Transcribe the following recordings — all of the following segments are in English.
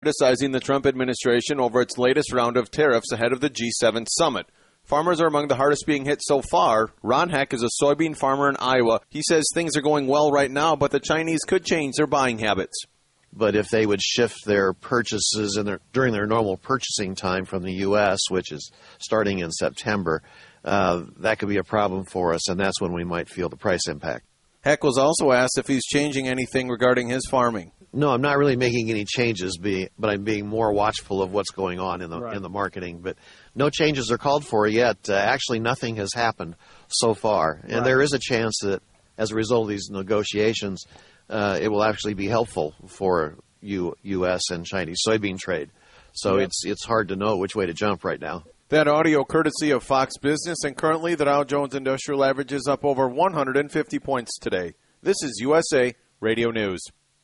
criticizing the Trump administration over its latest round of tariffs ahead of the G7 summit. Farmers are among the hardest being hit so far. Ron Heck is a soybean farmer in Iowa. He says things are going well right now, but the Chinese could change their buying habits. But if they would shift their purchases during their normal purchasing time from the U.S., which is starting in September, that could be a problem for us, and that's when we might feel the price impact. Heck was also asked if he's changing anything regarding his farming. No, I'm not really making any changes, but I'm being more watchful of what's going on in the marketing. But no changes are called for yet. Actually, nothing has happened so far. And there is a chance that as a result of these negotiations, it will actually be helpful for U.S. and Chinese soybean trade. So it's hard to know which way to jump right now. That audio courtesy of Fox Business, and currently the Dow Jones Industrial Average is up over 150 points today. This is USA Radio News.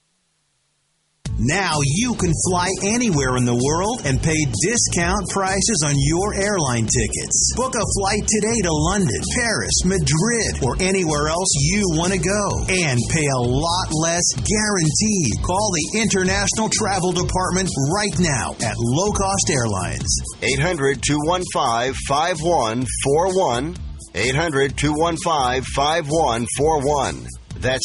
Now you can fly anywhere in the world and pay discount prices on your airline tickets. Book a flight today to London, Paris, Madrid, or anywhere else you want to go. And pay a lot less guaranteed. Call the International Travel Department right now at Low Cost Airlines. 800-215-5141. 800-215-5141. That's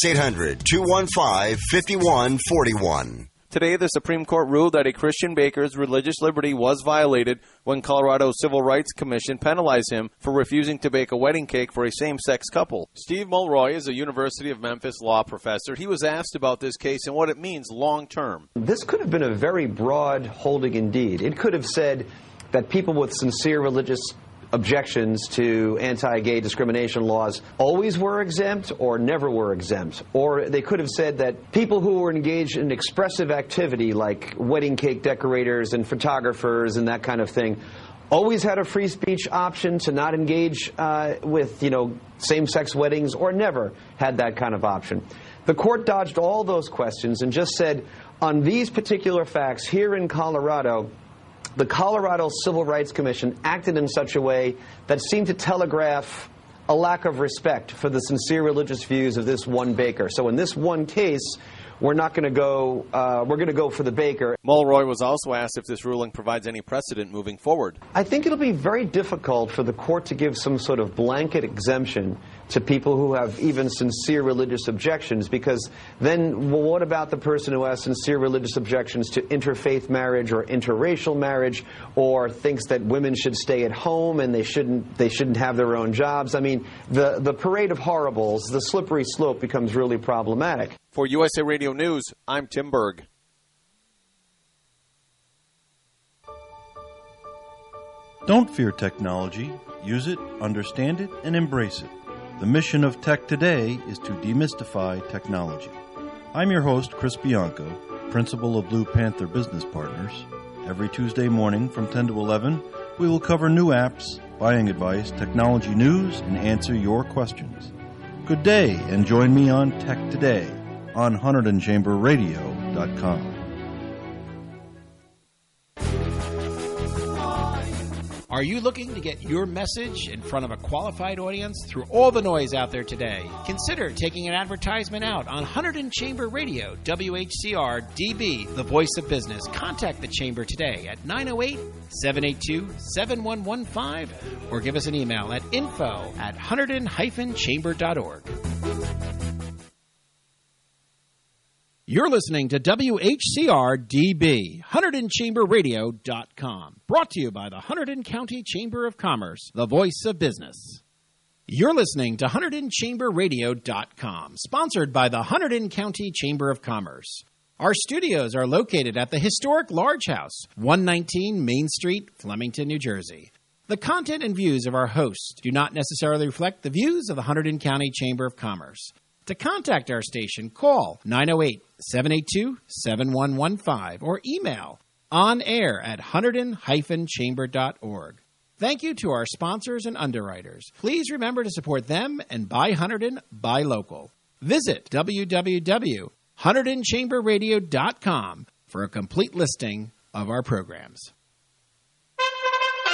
800-215-5141. Today, the Supreme Court ruled that a Christian baker's religious liberty was violated when Colorado's Civil Rights Commission penalized him for refusing to bake a wedding cake for a same-sex couple. Steve Mulroy is a University of Memphis law professor. He was asked about this case and what it means long-term. This could have been a very broad holding indeed. It could have said that people with sincere religious objections to anti-gay discrimination laws always were exempt or never were exempt. Or they could have said that people who were engaged in expressive activity like wedding cake decorators and photographers and that kind of thing always had a free speech option to not engage with, same-sex weddings, or never had that kind of option. The court dodged all those questions and just said, on these particular facts here in Colorado, the Colorado Civil Rights Commission acted in such a way that seemed to telegraph a lack of respect for the sincere religious views of this one baker. So in this one case, we're not going to go, we're going to go for the baker. Mulroy was also asked if this ruling provides any precedent moving forward. I think it'll be very difficult for the court to give some sort of blanket exemption to people who have even sincere religious objections, because then, well, what about the person who has sincere religious objections to interfaith marriage or interracial marriage, or thinks that women should stay at home and they shouldn't have their own jobs? I mean, the parade of horribles, the slippery slope becomes really problematic. For USA Radio News, I'm Tim Berg. Don't fear technology. Use it, understand it, and embrace it. The mission of Tech Today is to demystify technology. I'm your host, Chris Bianco, principal of Blue Panther Business Partners. Every Tuesday morning from 10 to 11, we will cover new apps, buying advice, technology news, and answer your questions. Good day, and join me on Tech Today on HunterdonChamberRadio.com. Are you looking to get your message in front of a qualified audience through all the noise out there today? Consider taking an advertisement out on Hunterdon Chamber Radio, WHCR DB, the voice of business. Contact the Chamber today at 908-782-7115 or give us an email at info@hunterdon-chamber.org. You're listening to WHCR-DB, HunterdonChamberRadio.com, brought to you by the Hunterdon County Chamber of Commerce, the voice of business. You're listening to HunterdonChamberRadio.com, sponsored by the Hunterdon County Chamber of Commerce. Our studios are located at the historic Large House, 119 Main Street, Flemington, New Jersey. The content and views of our hosts do not necessarily reflect the views of the Hunterdon County Chamber of Commerce. To contact our station, call 908-782-7115 or email onair@hunterdon-chamber.org. Thank you to our sponsors and underwriters. Please remember to support them and buy Hunterdon, buy local. Visit www.HunterdonChamberRadio.com for a complete listing of our programs.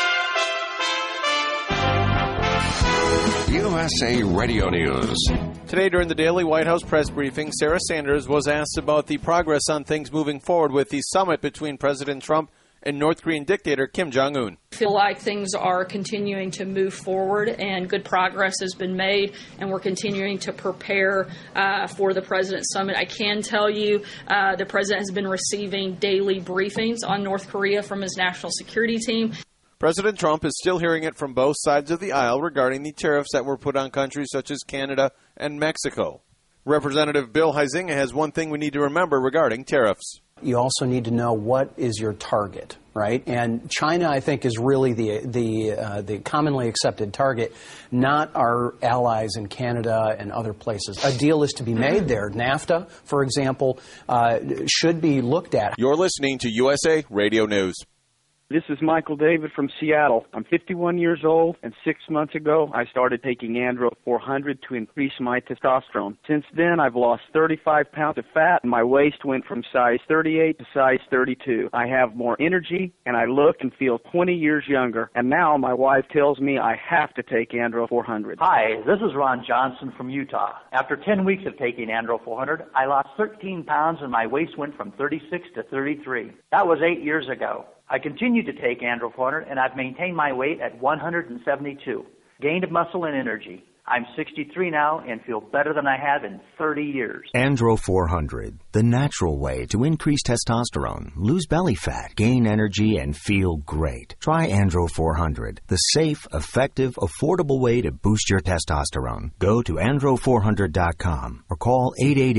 USA Radio News. Today during the daily White House press briefing, Sarah Sanders was asked about the progress on things moving forward with the summit between President Trump and North Korean dictator Kim Jong-un. I feel like things are continuing to move forward and good progress has been made, and we're continuing to prepare for the President's Summit. I can tell you the President has been receiving daily briefings on North Korea from his national security team. President Trump is still hearing it from both sides of the aisle regarding the tariffs that were put on countries such as Canada and Mexico. Representative Bill Huizenga has one thing we need to remember regarding tariffs. You also need to know what is your target, right? And China, I think, is really the commonly accepted target, not our allies in Canada and other places. A deal is to be made there. NAFTA, for example, should be looked at. You're listening to USA Radio News. This is Michael David from Seattle. I'm 51 years old, and 6 months ago, I started taking Andro 400 to increase my testosterone. Since then, I've lost 35 pounds of fat, and my waist went from size 38 to size 32. I have more energy, and I look and feel 20 years younger. And now my wife tells me I have to take Andro 400. Hi, this is Ron Johnson from Utah. After 10 weeks of taking Andro 400, I lost 13 pounds, and my waist went from 36 to 33. That was 8 years ago. I continue to take Andro 400, and I've maintained my weight at 172. Gained muscle and energy. I'm 63 now and feel better than I have in 30 years. Andro 400, the natural way to increase testosterone, lose belly fat, gain energy, and feel great. Try Andro 400, the safe, effective, affordable way to boost your testosterone. Go to andro400.com or call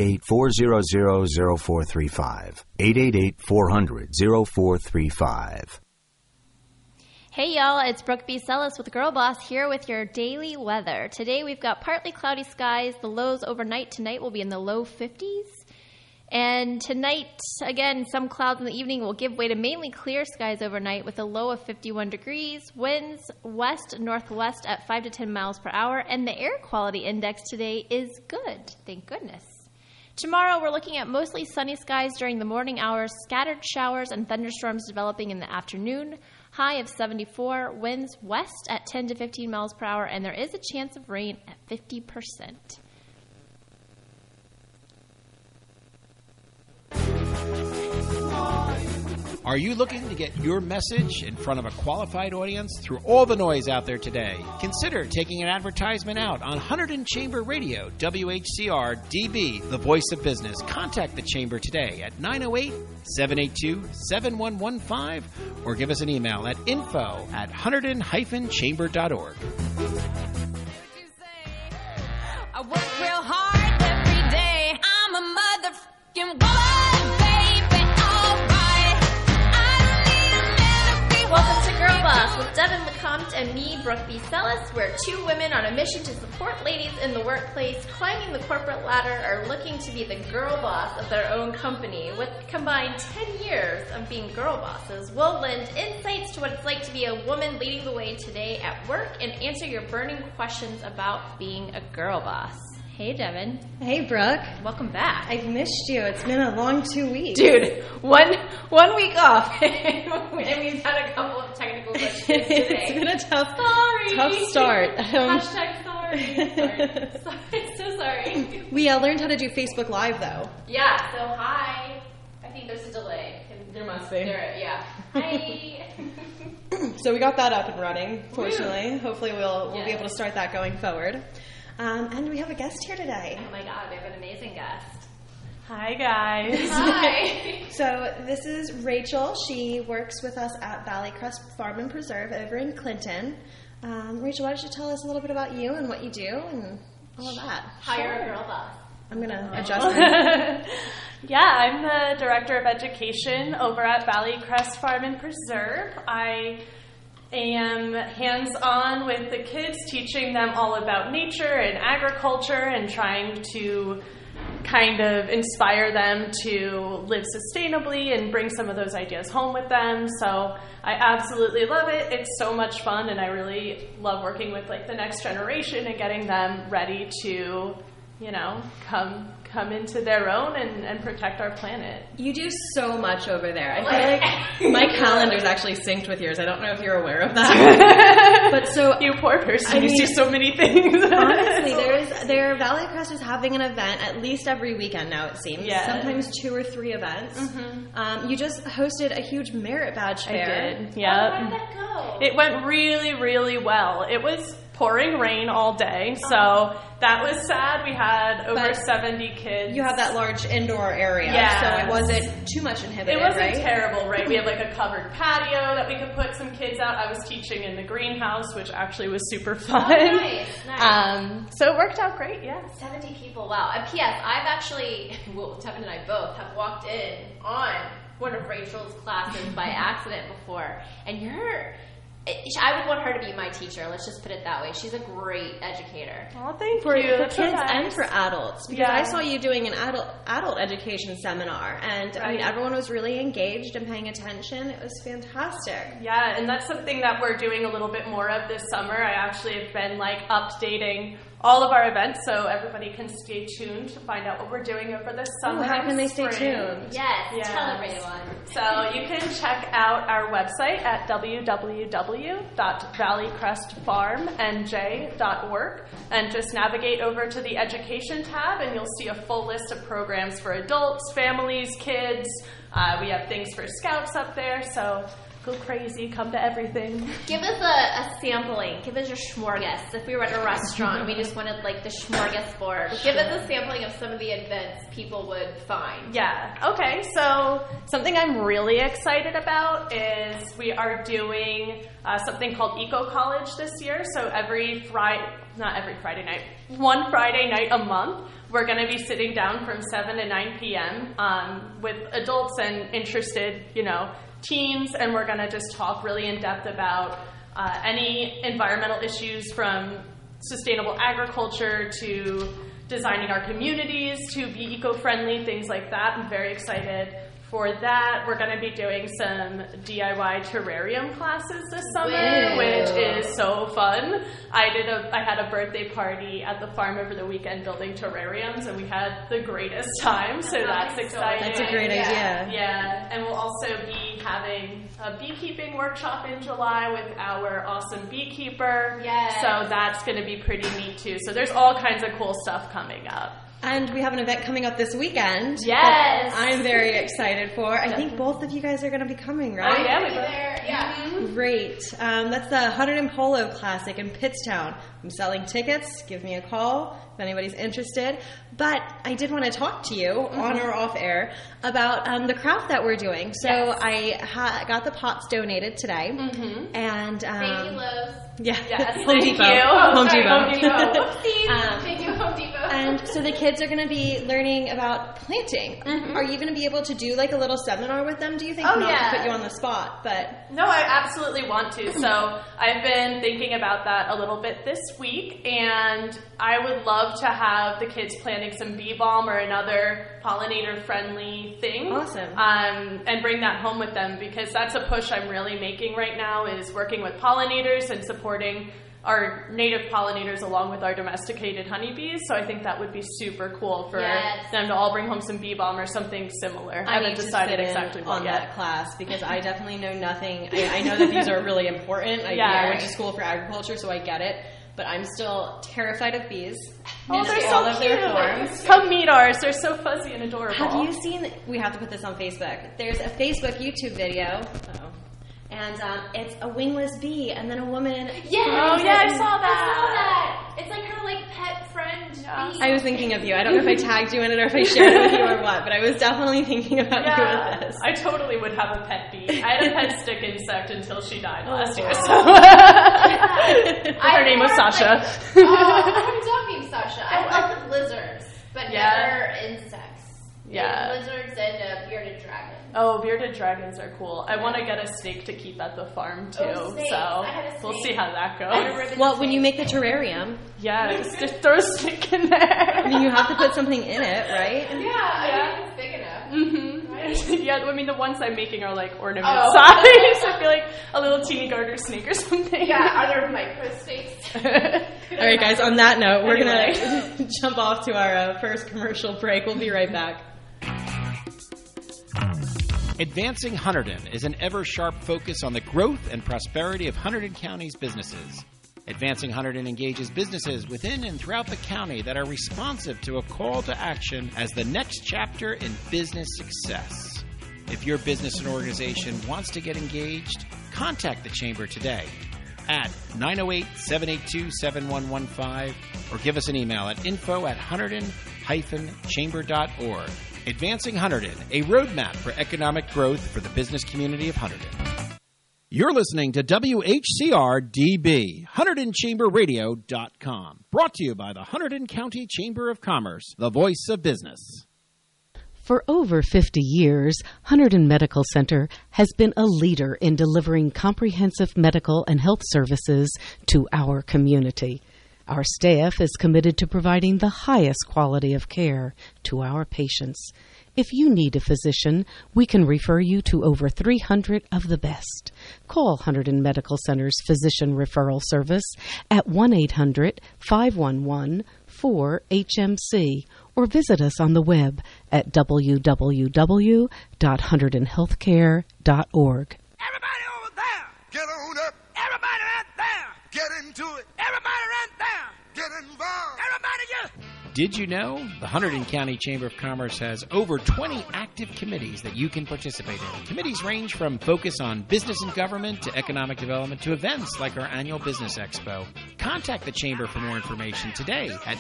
888-400-0435. 888-400-0435. Hey y'all, it's Brooke B. Sellis with Girl Boss here with your daily weather. Today we've got partly cloudy skies. The lows overnight tonight will be in the low 50s. And tonight, again, some clouds in the evening will give way to mainly clear skies overnight with a low of 51 degrees. Winds west-northwest at 5 to 10 miles per hour. And the air quality index today is good, thank goodness. Tomorrow we're looking at mostly sunny skies during the morning hours, scattered showers and thunderstorms developing in the afternoon. High of 74, winds west at 10 to 15 miles per hour, and there is a chance of rain at 50%. Are you looking to get your message in front of a qualified audience through all the noise out there today? Consider taking an advertisement out on Hunterdon Chamber Radio, WHCR DB, the voice of business. Contact the Chamber today at 908-782-7115 or give us an email at info@hunterdon-chamber.org. I work real hard every day. I'm a motherfucking woman, baby. Welcome to Girl Boss with Devin LeCompte and me, Brooke B. Sellis. We're two women on a mission to support ladies in the workplace, climbing the corporate ladder, or looking to be the girl boss of their own company. With combined 10 years of being girl bosses, we'll lend insights to what it's like to be a woman leading the way today at work and answer your burning questions about being a girl boss. Hey, Devin. Hey, Brooke. Welcome back. I've missed you. It's been a long 2 weeks. Dude, one week off. And we've had a couple of technical glitches today. It's been a tough start. Hashtag sorry. So sorry. We learned how to do Facebook Live, though. Yeah, so hi. I think there's a delay. There must be. Yeah. Hi. So we got that up and running, fortunately. Woo. Hopefully we'll be able to start that going forward. And we have a guest here today. Oh my God, we have an amazing guest. Hi, guys. Hi. So this is Rachel. She works with us at Valley Crest Farm and Preserve over in Clinton. Rachel, why don't you tell us a little bit about you and what you do and all of that? How you're a girl boss. I'm going to adjust it. Yeah, I'm the Director of Education over at Valley Crest Farm and Preserve. I am hands-on with the kids, teaching them all about nature and agriculture and trying to kind of inspire them to live sustainably and bring some of those ideas home with them. So I absolutely love it. It's so much fun, and I really love working with like the next generation and getting them ready to, you know, come into their own and protect our planet. You do so much over there. I feel like My calendar's actually synced with yours. I don't know if you're aware of that. But so you poor person, you see so many things. Honestly, Valley Crest is having an event at least every weekend now, it seems. Yeah. Sometimes 2 or 3 events. Mm-hmm. You just hosted a huge merit badge fair. I did, yeah. How did that go? It went really, really well. It was pouring rain all day, so that was sad. We had over 70 kids. You have that large indoor area, so it wasn't too much inhibited, It wasn't right? terrible, right? We had like a covered patio that we could put some kids out. I was teaching in the greenhouse, which actually was super fun. Oh, nice. So it worked out great, yeah. 70 people, wow. And P.S., I've actually, Tevin and I both have walked in on one of Rachel's classes by accident before, and I would want her to be my teacher. Let's just put it that way. She's a great educator. Oh, thank for you. For kids and for adults. Because Yeah. I saw you doing an adult education seminar, and I mean, everyone was really engaged and paying attention. It was fantastic. Yeah, and that's something that we're doing a little bit more of this summer. I actually have been updating all of our events, so everybody can stay tuned to find out what we're doing over this summer. How can they stay spring. tuned? Yes, tell everyone. So you can check out our website at www.valleycrestfarmnj.org and just navigate over to the education tab, and you'll see a full list of programs for adults, families, kids. We have things for scouts up there, so go crazy, come to everything. Give us a sampling. Give us your smorgasbord. If we were at a restaurant and we just wanted the smorgasbord, give us a sampling of some of the events people would find. Yeah. Okay. So something I'm really excited about is we are doing something called Eco College this year. So one Friday night a month, we're going to be sitting down from 7 to 9 p.m. With adults and interested, teens, and we're going to just talk really in depth about any environmental issues, from sustainable agriculture to designing our communities to be eco-friendly, things like that. I'm very excited for that. We're going to be doing some DIY terrarium classes this summer, which is so fun. I had a birthday party at the farm over the weekend building terrariums, and we had the greatest time, so that's exciting. That's a great idea. Yeah, and we'll also be having a beekeeping workshop in July with our awesome beekeeper. Yes. So that's going to be pretty neat too. So there's all kinds of cool stuff coming up. And we have an event coming up this weekend. Yes. That I'm very excited for. I think both of you guys are going to be coming, right? Oh, yeah, we'll be there. Yeah. Great. That's the Hunted and Polo Classic in Pittstown. I'm selling tickets. Give me a call if anybody's interested. But I did want to talk to you on or off air about the craft that we're doing. So I got the pots donated today. And thank you, Lowe's. Yeah. Yes, Home thank Depot. you. Home Okay, Depot. Home Depot. Whoopsies. Thank you, Home Depot. And so the kids are going to be learning about planting. Are you going to be able to do a little seminar with them, do you think? Oh, Not yeah. to put you on the spot, but... No, I absolutely want to. So I've been thinking about that a little bit this week, and I would love to have the kids planting some bee balm or another pollinator-friendly thing. Awesome. And bring that home with them, because that's a push I'm really making right now, is working with pollinators and supporting our native pollinators along with our domesticated honeybees. So I think that would be super cool for them to all bring home some bee balm or something similar. I haven't decided exactly what on yet. that class, because I definitely know nothing. I know that these are really important. I went to school for agriculture, so I get it. But I'm still terrified of bees. Oh, in they're all so of cute. their forms. Come meet ours. They're so fuzzy and adorable. Have you seen? We have to put this on Facebook. There's a Facebook YouTube video. And it's a wingless bee, and then a woman. Yeah. Oh, yeah, I saw that. I saw that. It's like her pet friend bee. I was thinking of you. I don't know if I tagged you in it or if I shared it with you or what, but I was definitely thinking about you with this. I totally would have a pet bee. I had a pet stick insect until she died last year. So. Her name was Sasha. I have a dog named Sasha. I love the lizards, but never insects. Yeah. Lizards and bearded dragons. Oh, bearded dragons are cool. I want to get a snake to keep at the farm too. So we'll see how that goes. Well, when you make the terrarium, just throw a snake in there. I mean, you have to put something in it, right? Yeah, I mean, it's big enough. Right? Yeah, I mean, the ones I'm making are ornament size. I feel like a little teeny garter snake or something. Yeah, are there micro snakes? All right, guys, on that note, we're going to jump off to our first commercial break. We'll be right back. Advancing Hunterdon is an ever-sharp focus on the growth and prosperity of Hunterdon County's businesses. Advancing Hunterdon engages businesses within and throughout the county that are responsive to a call to action as the next chapter in business success. If your business and organization wants to get engaged, contact the Chamber today at 908-782-7115 or give us an email at info@hunterdon-chamber.org. Advancing Hunterdon, a roadmap for economic growth for the business community of Hunterdon. You're listening to WHCR-DB, HunterdonChamberRadio.com. Brought to you by the Hunterdon County Chamber of Commerce, the voice of business. For over 50 years, Hunterdon Medical Center has been a leader in delivering comprehensive medical and health services to our community. Our staff is committed to providing the highest quality of care to our patients. If you need a physician, we can refer you to over 300 of the best. Call Hunterdon Medical Center's Physician Referral Service at 1-800-511-4HMC or visit us on the web at www.hunterdonhealthcare.org. Everybody over there, get on up. Everybody right there, get into it. Everybody right there, get involved. Everybody get. Did you know the Hunterdon County Chamber of Commerce has over 20 active committees that you can participate in? Committees range from focus on business and government to economic development to events like our annual Business Expo. Contact the Chamber for more information today at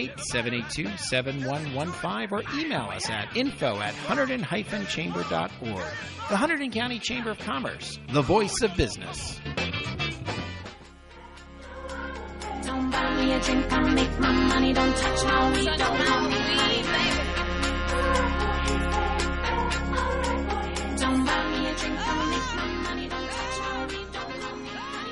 908-782-7115 or email us at info@hunterdon-chamber.org. The Hunterdon County Chamber of Commerce, the voice of business. Don't buy me a drink, I'll make my money. Don't touch my weed, don't buy me weed, baby. Don't buy me a drink, I'll make my money. Don't touch my weed, don't buy me honey.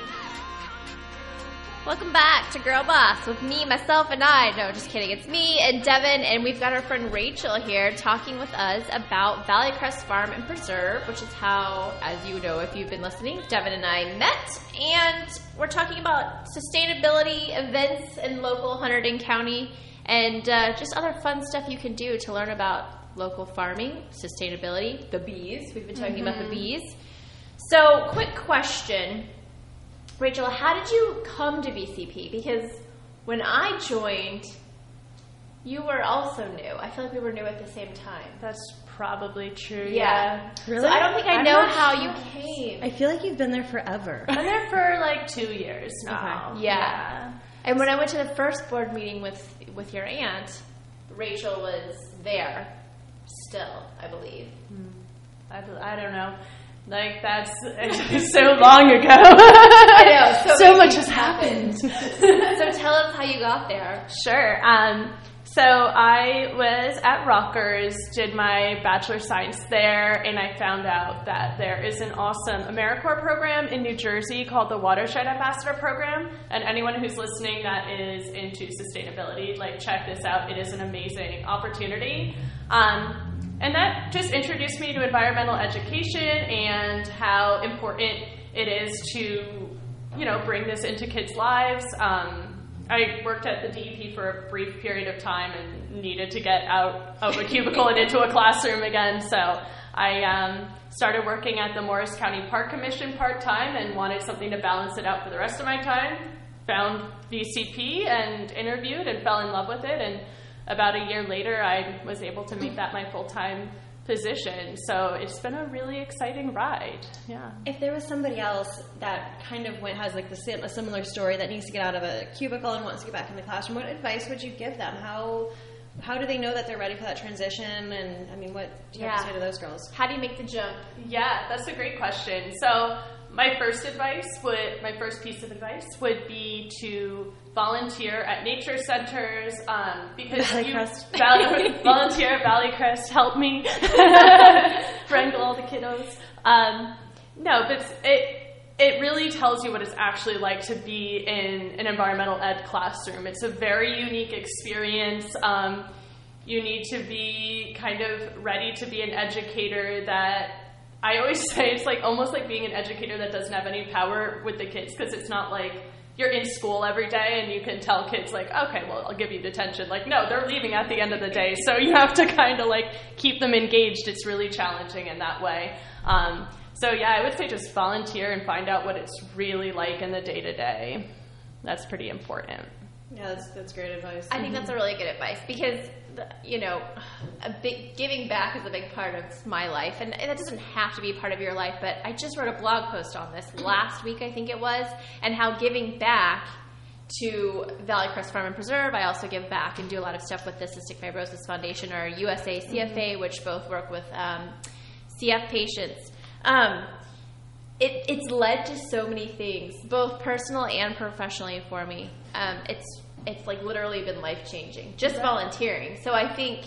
Welcome back to Girl Boss with me, myself, and I. No, just kidding. It's me and Devin, and we've got our friend Rachel here talking with us about Valley Crest Farm and Preserve, which is how, as you know if you've been listening, Devin and I met. And we're talking about sustainability events in local Hunterdon County and just other fun stuff you can do to learn about local farming, sustainability, the bees. We've been talking about the bees. So, quick question. Rachel, how did you come to VCP? Because when I joined, you were also new. I feel like we were new at the same time. That's probably true. Yeah. Really? So I don't think I know how you came. I feel like you've been there forever. I'm there for like 2 years now. Okay. Yeah. And when I went to the first board meeting with your aunt, Rachel was there still, I believe. I don't know. Like, that's so long ago. I know. So much has happened. So tell us how you got there. Sure. So I was at Rutgers, did my Bachelor of Science there, and I found out that there is an awesome AmeriCorps program in New Jersey called the Watershed Ambassador Program. And anyone who's listening that is into sustainability, like, check this out. It is an amazing opportunity. And that just introduced me to environmental education and how important it is to, bring this into kids' lives. I worked at the DEP for a brief period of time and needed to get out of a cubicle and into a classroom again. So I started working at the Morris County Park Commission part-time and wanted something to balance it out for the rest of my time. Found VCP and interviewed and fell in love with it. And about a year later, I was able to make that my full-time position. So it's been a really exciting ride. Yeah. If there was somebody else that kind of has like a similar story that needs to get out of a cubicle and wants to get back in the classroom, what advice would you give them? How do they know that they're ready for that transition? And I mean, what do you have to say to those girls? How do you make the jump? Yeah, that's a great question. So my first piece of advice would be to volunteer at nature centers, because volunteer at Valley Crest, help me wrangle all the kiddos. No, but it really tells you what it's actually like to be in an environmental ed classroom. It's a very unique experience. You need to be kind of ready to be an educator that, I always say it's like almost like being an educator that doesn't have any power with the kids, because it's not like you're in school every day and you can tell kids like, okay, well, I'll give you detention. Like, no, they're leaving at the end of the day. So you have to kind of like keep them engaged. It's really challenging in that way. So yeah, I would say just volunteer and find out what it's really like in the day-to-day. That's pretty important. Yeah, that's great advice. I think that's a really good advice because, giving back is a big part of my life, and that doesn't have to be part of your life, but I just wrote a blog post on this last week, I think it was, and how giving back to Valley Crest Farm and Preserve. I also give back and do a lot of stuff with the Cystic Fibrosis Foundation or USA CFA, which both work with CF patients. It's led to so many things, both personal and professionally for me. It's like literally been life-changing, just volunteering. So I think,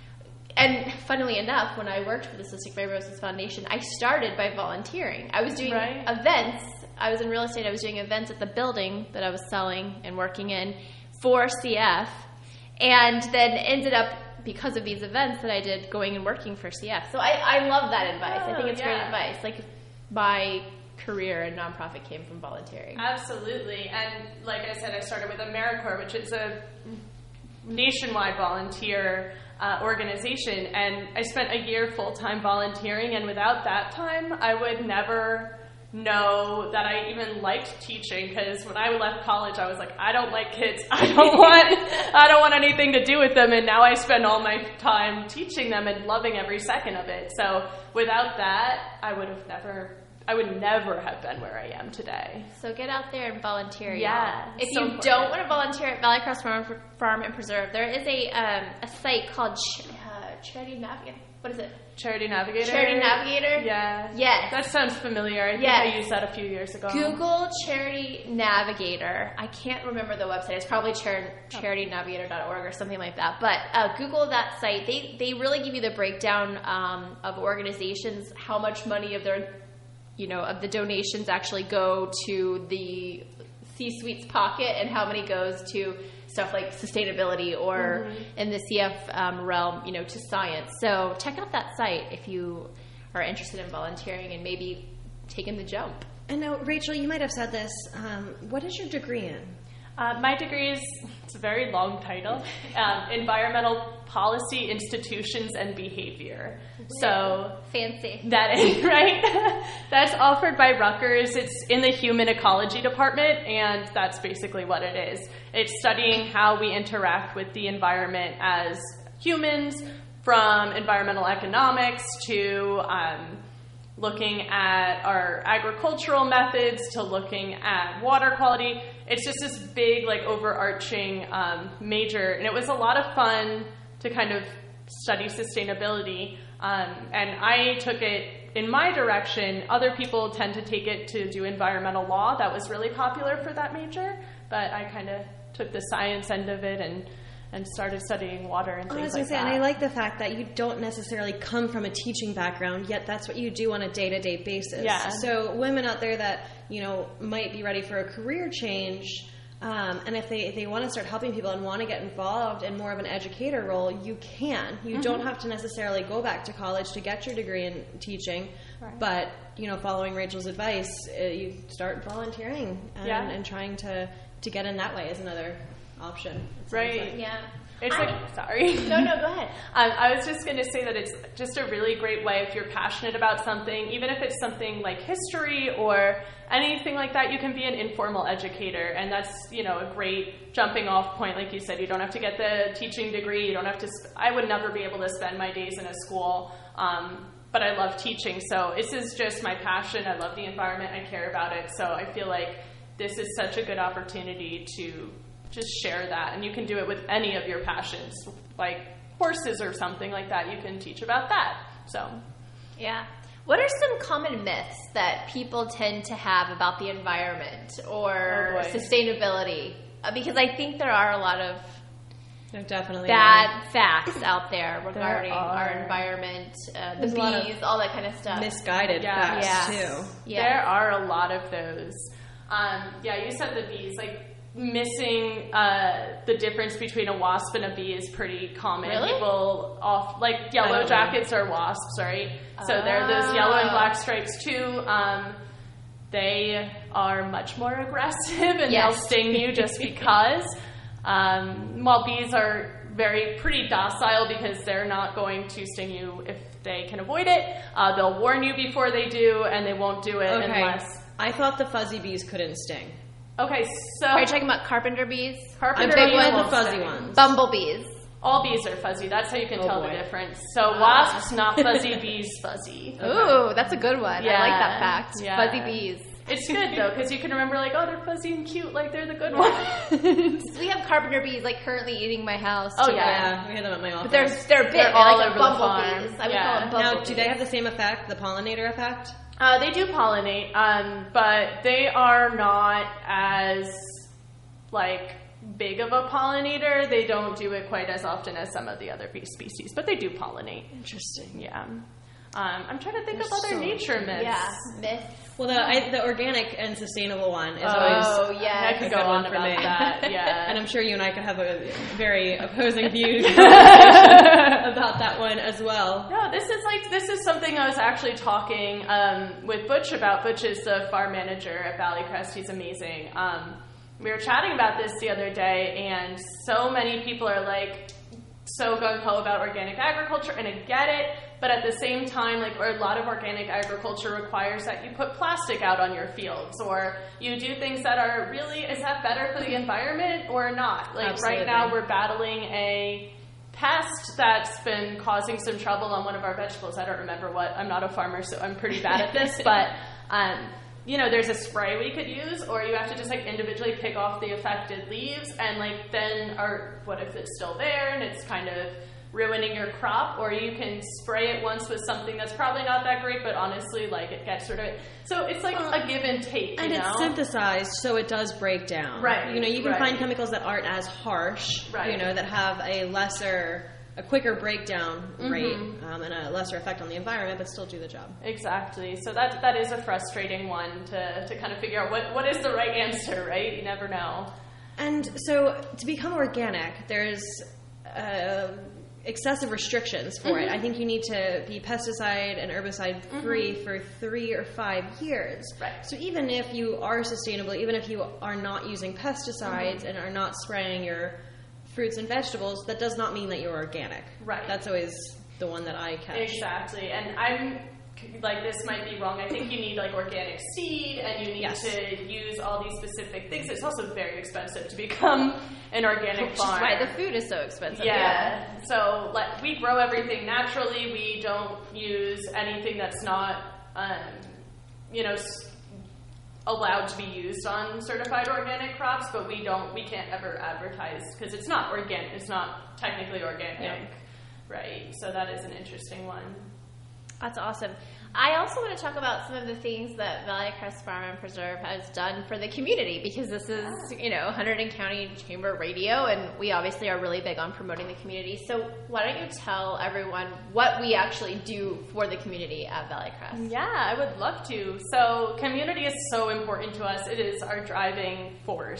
and funnily enough, when I worked for the Cystic Fibrosis Foundation, I started by volunteering. I was doing events. I was in real estate. I was doing events at the building that I was selling and working in for CF, and then ended up, because of these events that I did, going and working for CF. So I love that advice. I think it's great advice. Like, my career in nonprofit came from volunteering. Absolutely. And like I said, I started with AmeriCorps, which is a nationwide volunteer organization. And I spent a year full-time volunteering. And without that time, I would never know that I even liked teaching, because when I left college, I was like, I don't like kids. I don't want anything to do with them. And now I spend all my time teaching them and loving every second of it. So without that, I would never have been where I am today. So get out there and volunteer. Yeah. If you don't want to volunteer at Valley Crest Farm and Preserve, there is a site called Charity Navigator. What is it? Charity Navigator? Charity Navigator? Yeah. Yes. That sounds familiar. I think I used that a few years ago. Google Charity Navigator. I can't remember the website. It's probably charitynavigator.org or something like that. But Google that site. They really give you the breakdown of organizations, how much money of their, of the donations actually go to the C-suite's pocket and how many goes to stuff like sustainability or in the CF realm, to science. So check out that site if you are interested in volunteering and maybe taking the jump. And now, Rachel, you might have said this. What is your degree in? My degree it's a very long title, Environmental Policy, Institutions, and Behavior. So fancy. That is, right? That's offered by Rutgers. It's in the Human Ecology Department, and that's basically what it is. It's studying how we interact with the environment as humans, from environmental economics to looking at our agricultural methods to looking at water quality. It's just this big, overarching major, and it was a lot of fun to kind of study sustainability. And I took it in my direction. Other people tend to take it to do environmental law. That was really popular for that major, but I kind of took the science end of it and started studying water and things like that. And I like the fact that you don't necessarily come from a teaching background, yet that's what you do on a day-to-day basis. Yeah. So women out there that, might be ready for a career change, and if they want to start helping people and want to get involved in more of an educator role, you can. You don't have to necessarily go back to college to get your degree in teaching, but, following Rachel's advice, you start volunteering and trying to get in that way is another option. Right. Yeah. It's sorry. No, go ahead. I was just going to say that it's just a really great way if you're passionate about something, even if it's something like history or anything like that, you can be an informal educator. And that's, a great jumping off point. Like you said, you don't have to get the teaching degree. You don't have to, I would never be able to spend my days in a school. But I love teaching. So this is just my passion. I love the environment. I care about it. So I feel like this is such a good opportunity to just share that, and you can do it with any of your passions, like horses or something like that. You can teach about that. So, yeah. What are some common myths that people tend to have about the environment or sustainability? Because I think there are a lot of bad facts out there regarding our environment, the bees, all that kind of stuff. Misguided facts too. Yeah. There are a lot of those. You said the bees, missing the difference between a wasp and a bee is pretty common. Really? People yellow jackets are wasps, right? So they're those yellow and black stripes too. they are much more aggressive and Yes. they'll sting you just because. While bees are pretty docile because they're not going to sting you if they can avoid it. They'll warn you before they do, and they won't do it unless... I thought the fuzzy bees couldn't sting. Okay, so... Are you talking about carpenter bees? Carpenter I'm bees talking about won't the fuzzy sting. ones. Bumblebees. All bees are fuzzy. That's how you can tell boy. the difference. So wasps, not fuzzy, bees, fuzzy. Ooh, that's a good one. I like that fact. Yeah. Fuzzy bees. It's good, though, because you can remember, like, oh, they're fuzzy and cute, like, they're the good ones. We have carpenter bees, like, currently eating my house. Oh, too. Yeah, we had them at my office. But they're big. They're all like over the bumblebees. farm. I would Yeah. call them bumblebees. Now, do they have the same effect, the pollinator effect? They do pollinate, but they are not as, like, big of a pollinator. They don't do it quite as often as some of the other bee species, but they do pollinate. Interesting. Yeah. I'm trying to think There's of other so nature much. myths. Yeah, myths. Well, the organic and sustainable one is Oh, always yeah. I could go on about that. Yeah. And I'm sure you and I could have a very opposing views about that one as well. No, this is something I was actually talking with Butch about. Butch is the farm manager at Valley Crest. He's amazing. We were chatting about this the other day, and so many people are like so gung-ho about organic agriculture, and I get it, but at the same time, like, or a lot of organic agriculture requires that you put plastic out on your fields, or you do things that are really, is that better for the environment or not? Like, Absolutely. right now we're battling a pest that's been causing some trouble on one of our vegetables. I don't remember what. I'm not a farmer, so I'm pretty bad at this, but you know, there's a spray we could use, or you have to just, like, individually pick off the affected leaves, and, like, then, or what if it's still there and it's kind of ruining your crop, or you can spray it once with something that's probably not that great, but honestly, like, it gets rid of it. So it's like a give and take, And you know? it's synthesized, so it does break down. Right, You know, you can right. find chemicals that aren't as harsh, Right. you know, that have a quicker breakdown rate and a lesser effect on the environment, but still do the job. Exactly. So that is a frustrating one to kind of figure out what is the right answer, right? You never know. And so to become organic, there's excessive restrictions for it. I think you need to be pesticide and herbicide free for 3 or 5 years. Right. So even if you are sustainable, even if you are not using pesticides and are not spraying your fruits and vegetables, that does not mean that you're organic. Right. That's always the one that I catch. Exactly. And I'm like, this might be wrong. I think you need, like, organic seed, and you need to use all these specific things. It's also very expensive to become an organic Which farm. is why the food is so expensive. Yeah. So, like, we grow everything naturally. We don't use anything that's not, allowed to be used on certified organic crops, but we can't ever advertise because it's not organic. It's not technically organic, right? So that is an interesting one. That's awesome. I also want to talk about some of the things that Valley Crest Farm and Preserve has done for the community, because this is, Hunterdon County Chamber Radio, and we obviously are really big on promoting the community. So why don't you tell everyone what we actually do for the community at Valley Crest? Yeah, I would love to. So community is so important to us. It is our driving force.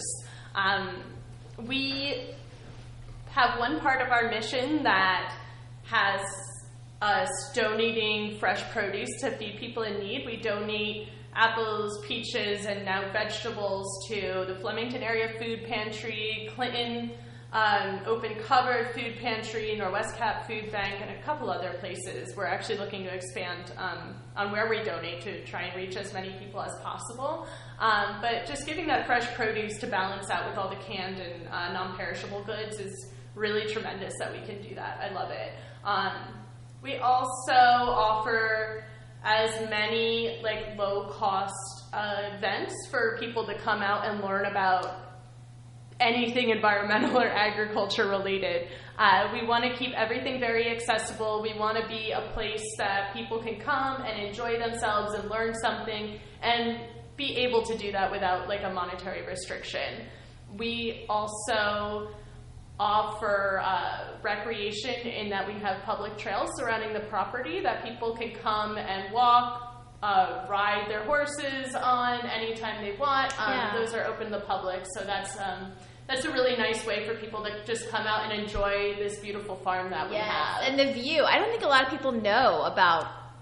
We have one part of our mission that has us donating fresh produce to feed people in need. We donate apples, peaches, and now vegetables to the Flemington Area Food Pantry, Clinton Open Covered Food Pantry, Norwest Cap Food Bank, and a couple other places. We're actually looking to expand on where we donate to try and reach as many people as possible. But just giving that fresh produce to balance out with all the canned and non-perishable goods is really tremendous that we can do that. I love it. We also offer as many, like, low-cost events for people to come out and learn about anything environmental or agriculture related. We want to keep everything very accessible. We want to be a place that people can come and enjoy themselves and learn something, and be able to do that without, like, a monetary restriction. We also offer recreation in that we have public trails surrounding the property that people can come and walk, ride their horses on anytime they want. Those are open to the public, so that's a really nice way for people to just come out and enjoy this beautiful farm that we have. And the view. I don't think a lot of people know about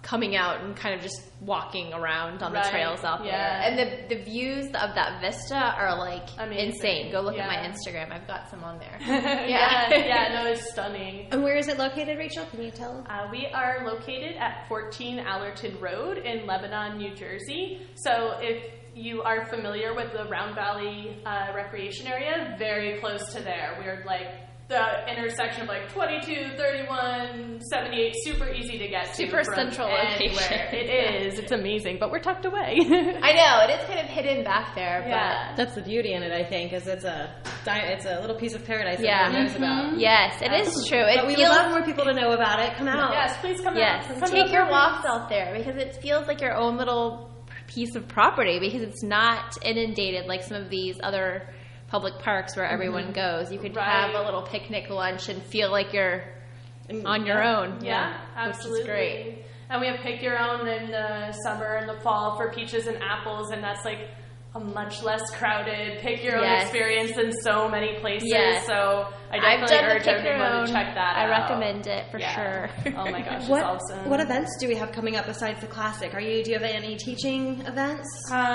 coming out and kind of just walking around on the Right, trails out yeah. there. And the views of that vista are like Amazing. insane. Go look Yeah. at my Instagram. I've got some on there. No, it's stunning. And where is it located, Rachel? Can you tell? We are located at 14 Allerton Road in Lebanon, New Jersey. So if you are familiar with the Round Valley recreation area, very close to there. We're like the intersection of like 22, 31, 78, super easy to get to. Super from central anywhere. location. It is. It's amazing, but we're tucked away. I know, it is kind of hidden back there. Yeah. That's the beauty in it, I think, is it's a little piece of paradise that Yeah. everyone knows about. Yes, it is true. But we would love more people to know about it. Come out. Yes, please come Yes, out. Come take out your for walks out there because it feels like your own little piece of property because it's not inundated like some of these other public parks where everyone goes. You could have a little picnic lunch and feel like you're on your own. Yeah, absolutely. Which is great. And we have pick your own in the summer and the fall for peaches and apples, and that's like a much less crowded pick your own Yes. experience in so many places. Yes. So I I've definitely done the urge pick everyone your to own. check that I out. recommend it for sure. Oh my gosh, What, it's awesome. what events do we have coming up besides the classic? Do you have any teaching events?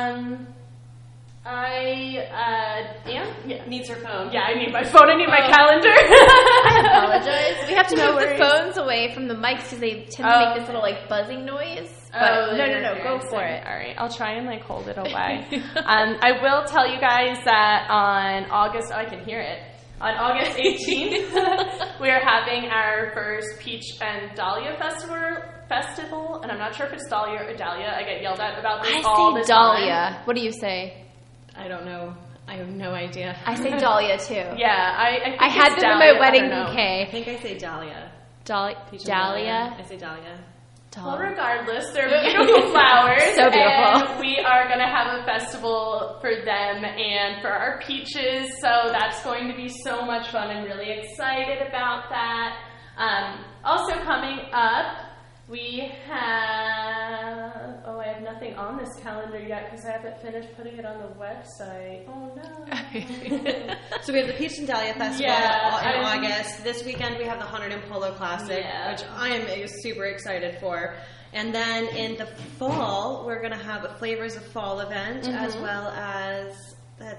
Needs her phone. Yeah, I need my phone. I need my calendar. I apologize. We have to No move worries. the phones away from the mics because they tend to make this little like buzzing noise. But no, go for it. All right, I'll try and like hold it away. I will tell you guys that on August, I can hear it. On August 18th, we are having our first Peach and Dahlia festival, and I'm not sure if it's Dahlia or Dahlia. I get yelled at about this all the I say time. Dahlia. What do you say? I don't know. I have no idea. I say Dahlia too. Yeah, I think I had it's them in Dahlia, my I wedding don't know. bouquet. I think I say Dahlia. Dahlia. I say Dahlia. Well, regardless, they're beautiful flowers. So beautiful. And we are going to have a festival for them and for our peaches. So that's going to be so much fun. I'm really excited about that. Also coming up, we have... Oh, I have nothing on this calendar yet because I haven't finished putting it on the website. Oh, no. So we have the Peach and Dahlia Festival in August. This weekend we have the Hunter and Polo Classic, which I am super excited for. And then in the fall, we're going to have a Flavors of Fall event as well as the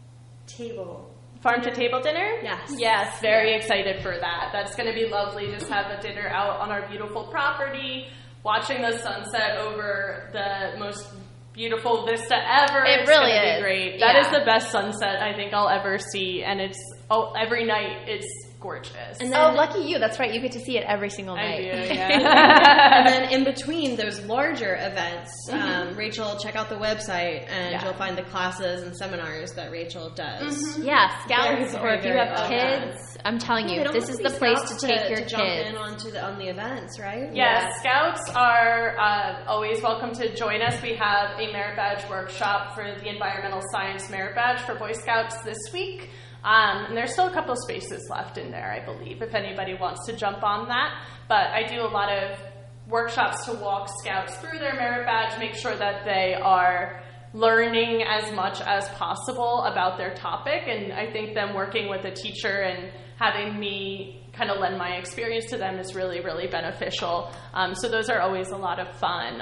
Farm to table dinner? Yes. Yes, very excited for that. That's going to be lovely. Just have a dinner out on our beautiful property, watching the sunset over the most beautiful vista ever. It It's really gonna is. Be great. Yeah. That is the best sunset I think I'll ever see, and it's every night it's gorgeous. And then, lucky you. That's right. You get to see it every single night. do, yeah. And then in between those larger events, Rachel, check out the website and you'll find the classes and seminars that Rachel does. Yeah, scouts, Very, or if you very have fun. kids, I'm telling They you, don't this have is to the be place to scouts take your to jump kids. in on the events, right? Yes, Scouts are always welcome to join us. We have a merit badge workshop for the Environmental Science Merit Badge for Boy Scouts this week. And there's still a couple spaces left in there, I believe, if anybody wants to jump on that. But I do a lot of workshops to walk Scouts through their merit badge, make sure that they are learning as much as possible about their topic. And I think them working with a teacher and having me kind of lend my experience to them is really, really beneficial. So those are always a lot of fun.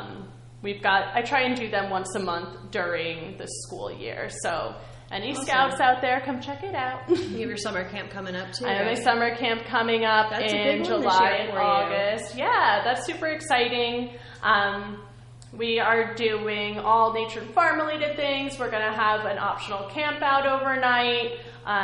I try and do them once a month during the school year. So any Awesome. Scouts out there, come check it out. You have your summer camp coming up too. I have right? my summer camp coming up That's a in big one this July year and for you. August. Yeah, that's super exciting. We are doing all nature and farm related things. We're going to have an optional camp out overnight.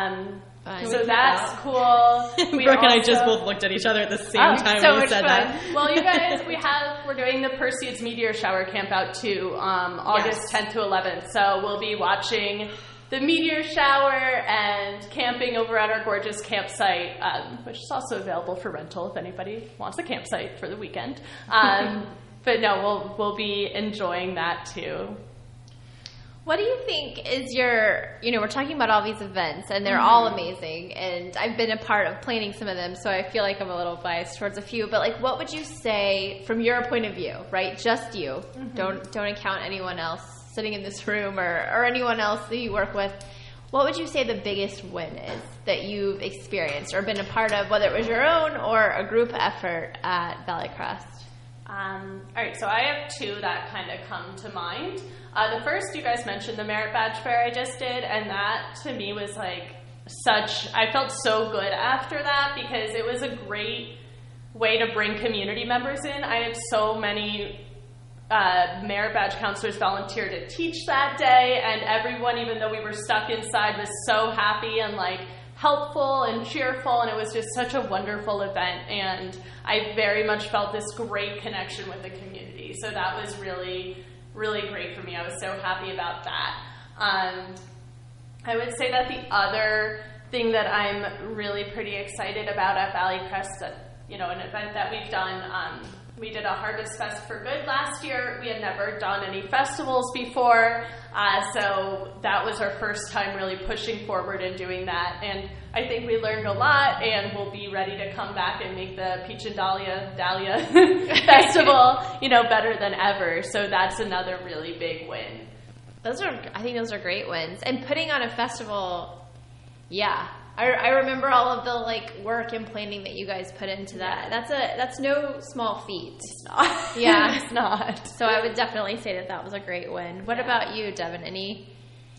So that's cool. Brooke and I just both looked at each other at the same time so when you much said fun. that. Well, you guys, we're doing the Perseids Meteor Shower Camp out too, August 10th to 11th. So we'll be watching the meteor shower and camping over at our gorgeous campsite, which is also available for rental if anybody wants a campsite for the weekend. But no, we'll be enjoying that too. What do you think is we're talking about all these events and they're all amazing, and I've been a part of planning some of them, so I feel like I'm a little biased towards a few, but like what would you say from your point of view, right? Just you. Don't account anyone else sitting in this room or anyone else that you work with. What would you say the biggest win is that you've experienced or been a part of, whether it was your own or a group effort at Valley Crest? All right, so I have two that kind of come to mind. The first, you guys mentioned the Merit Badge Fair I just did, and that to me was like I felt so good after that because it was a great way to bring community members in. I had so many Merit Badge counselors volunteer to teach that day, and everyone, even though we were stuck inside, was so happy and like helpful and cheerful, and it was just such a wonderful event, and I very much felt this great connection with the community. So that was really, really great for me. I was so happy about that. I would say that the other thing that I'm really pretty excited about at Valley Crest, an event that we've done, we did a Harvest Fest for Good last year. We had never done any festivals before, so that was our first time really pushing forward and doing that. And I think we learned a lot, and we'll be ready to come back and make the Peach and Dahlia Festival, better than ever. So that's another really big win. I think those are great wins. And putting on a festival, yeah. I remember all of the work and planning that you guys put into that. That's no small feat. It's not. Yeah, it's not. So I would definitely say that was a great win. What about you, Devin? Any?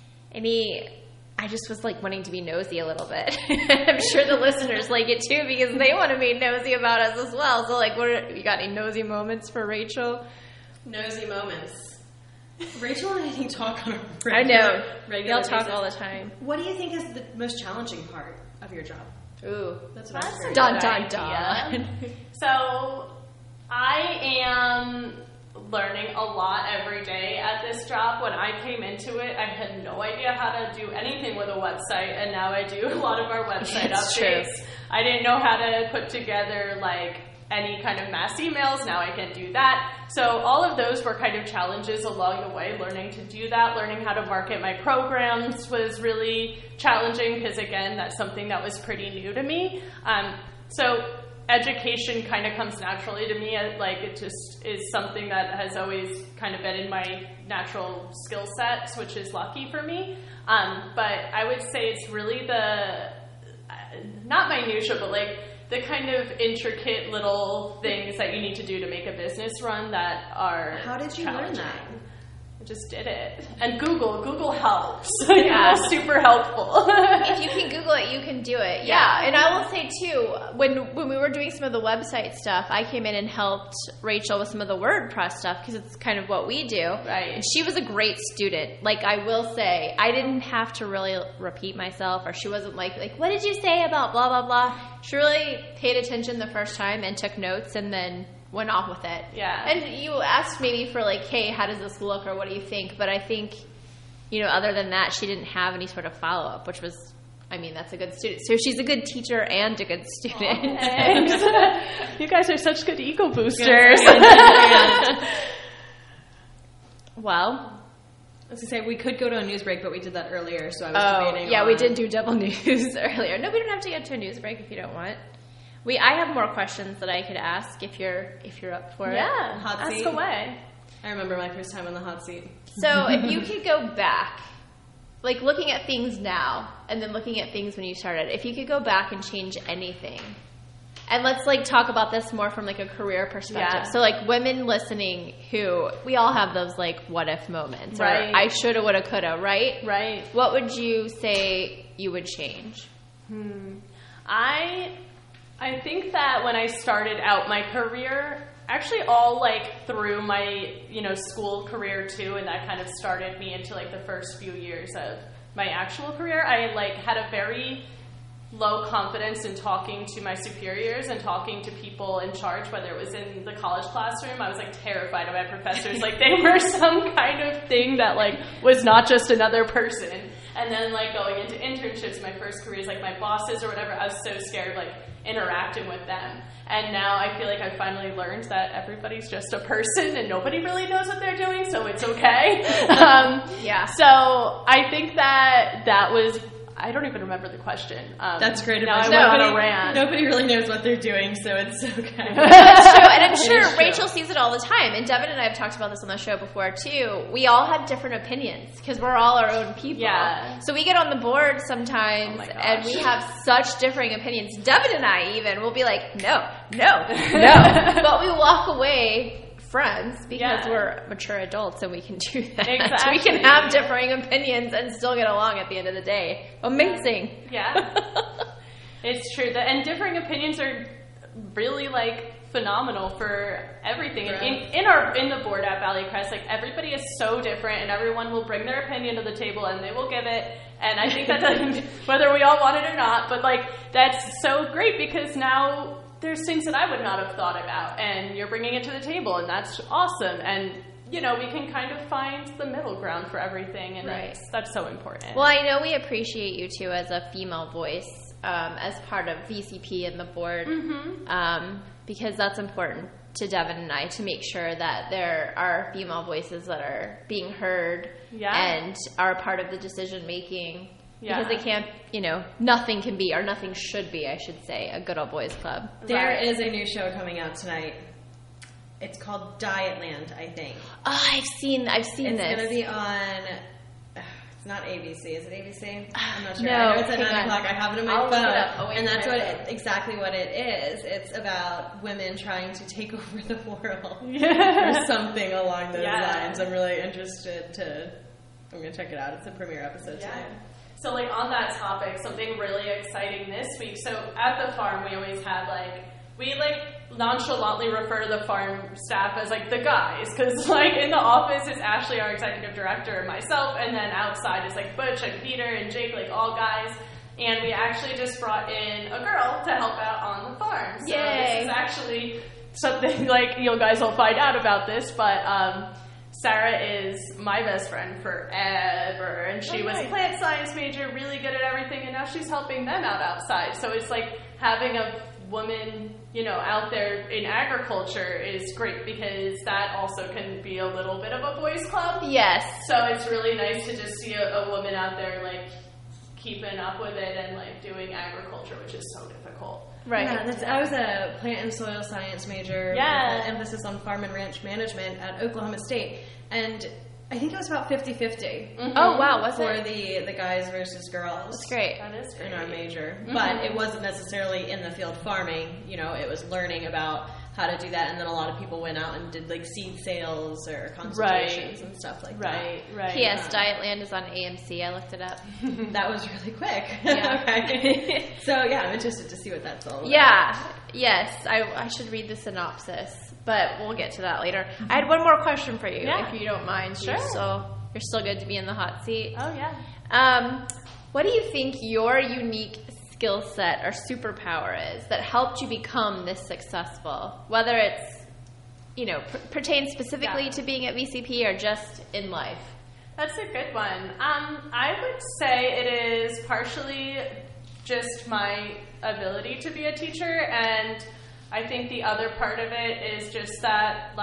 I just was wanting to be nosy a little bit. I'm sure the listeners like it too because they want to be nosy about us as well. So you got any nosy moments for Rachel? Nosy moments. Rachel and I think talk on a regular, I know. Regular They'll talk basis. all the time. What do you think is the most challenging part of your job? Ooh, that's what I'm dun dun dun. So I am learning a lot every day at this job. When I came into it, I had no idea how to do anything with a website, and now I do a lot of our website updates. True. I didn't know how to put together any kind of mass emails. Now I can do that. So all of those were kind of challenges along the way. Learning to do that, learning how to market my programs was really challenging because, again, that's something that was pretty new to me. So education kind of comes naturally to me. It just is something that has always kind of been in my natural skill sets, which is lucky for me. But I would say it's really not minutia, but the kind of intricate little things that you need to do to make a business run that are How did you learn that? I just did it. And Google helps. Yeah. Google's super helpful. If you can Google it, you can do it. Yeah. And I will say, too, when we were doing some of the website stuff, I came in and helped Rachel with some of the WordPress stuff because it's kind of what we do. Right. And she was a great student. I will say, I didn't have to really repeat myself, or she wasn't like, what did you say about blah, blah, blah? She really paid attention the first time and took notes and then went off with it. Yeah. And you asked maybe for hey, how does this look or what do you think? But I think, other than that, she didn't have any sort of follow-up, which was, that's a good student. So she's a good teacher and a good student. Thanks. You guys are such good ego boosters. Well, I was going to say, we could go to a news break, but we did that earlier, so I was debating. Yeah, we did do double news earlier. No, we don't have to get to a news break if you don't want. I have more questions that I could ask if you're up for it. Yeah, hot ask seat. away. I remember my first time on the hot seat. So if you could go back, looking at things now and then looking at things when you started, if you could go back and change anything, and let's talk about this more from a career perspective. Yeah. So women listening who, we all have those what if moments. Right. Or I shoulda, woulda, coulda, right? Right. What would you say you would change? I think that when I started out my career, actually all through my school career too, and that kind of started me into the first few years of my actual career, I had a very low confidence in talking to my superiors and talking to people in charge, whether it was in the college classroom. I was terrified of my professors. They were some kind of thing that was not just another person. And then going into internships, my first careers, my bosses or whatever, I was so scared of interacting with them. And now I feel I finally learned that everybody's just a person and nobody really knows what they're doing, so it's okay. Yeah. So I think that was, I don't even remember the question. That's great. Now I went on a rant. Nobody really knows what they're doing, so it's okay. That's true, and I'm sure Rachel sees it all the time. And Devin and I have talked about this on the show before too. We all have different opinions because we're all our own people. Yeah. So we get on the board sometimes, and we have such differing opinions. Devin and I even will be like, no, but we walk away friends because we're mature adults and we can do that. Exactly. We can have differing opinions and still get along at the end of the day. Amazing. Yeah. It's true. And differing opinions are really phenomenal for everything. Right. In the board at Valley Crest, everybody is so different and everyone will bring their opinion to the table and they will give it. And I think that whether we all want it or not, but that's so great because now there's things that I would not have thought about, and you're bringing it to the table, and that's awesome. And, we can kind of find the middle ground for everything, and that's so important. Well, I know we appreciate you, too, as a female voice, as part of VCP and the board, because that's important to Devin and I to make sure that there are female voices that are being heard and are part of the decision-making. Because they can't, nothing can be, or nothing should be, I should say, a good old boys club. There is a new show coming out tonight. It's called Dietland, I think. Oh, I've seen this. It's going to be on, it's not ABC. Is it ABC? I'm not sure. No, I know it's at 9 o'clock. I have it on my phone. Look it up. And that's exactly what it is. It's about women trying to take over the world. Or something along those lines. I'm really interested I'm going to check it out. It's the premiere episode tonight. So, on that topic, something really exciting this week. So, at the farm, we always have, we, nonchalantly refer to the farm staff as, the guys. Because, in the office, it's Ashley, our executive director, and myself. And then outside is, Butch and Peter and Jake, all guys. And we actually just brought in a girl to help out on the farm. So, this is actually something, you guys will find out about this, but, Sarah is my best friend forever, and she was a plant science major, really good at everything, and now she's helping them out outside. So it's having a woman, out there in agriculture is great because that also can be a little bit of a boys' club. Yes. So it's really nice to just see a woman out there, keeping up with it and, doing agriculture, which is so difficult. Right. Yeah, I was a plant and soil science major with an emphasis on farm and ranch management at Oklahoma State. And I think it was about 50-50. Mm-hmm. Oh, wow. Was for it? the guys versus girls. That's great. That is great. In our major. Mm-hmm. But it wasn't necessarily in the field farming. It was learning about how to do that. And then a lot of people went out and did seed sales or consultations and stuff like that. Right. P.S. Dietland is on AMC. I looked it up. That was really quick. Yeah. Okay. So, I'm interested to see what that's all about. Yeah. Yes. I should read the synopsis, but we'll get to that later. I had one more question for you, if you don't mind. Sure. You're still good to be in the hot seat. Oh, yeah. What do you think your unique skill set or superpower is that helped you become this successful? Whether it's, pertains specifically to being at VCP or just in life? That's a good one. I would say it is partially just my ability to be a teacher, and I think the other part of it is just that,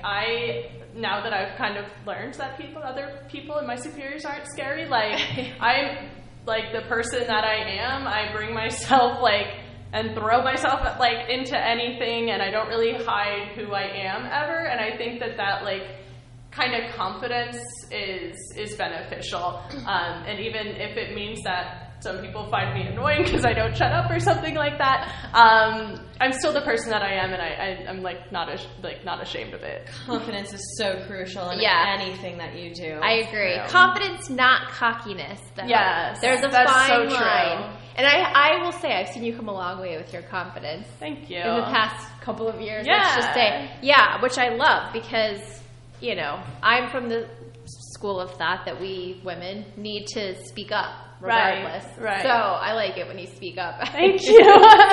now that I've kind of learned that other people and my superiors aren't scary, I'm, the person that I am, I bring myself, and throw myself, into anything, and I don't really hide who I am ever, and I think that kind of confidence is beneficial, and even if it means that some people find me annoying because I don't shut up or something like that, I'm still the person that I am, and I'm not ashamed of it. Confidence is so crucial in anything that you do. I agree. Confidence, not cockiness. Though. Yes, there's a fine line. And I will say, I've seen you come a long way with your confidence. Thank you. In the past couple of years, let's just say, which I love because I'm from the school of thought that we women need to speak up. Regardless. Right. So I like it when you speak up. Thank you.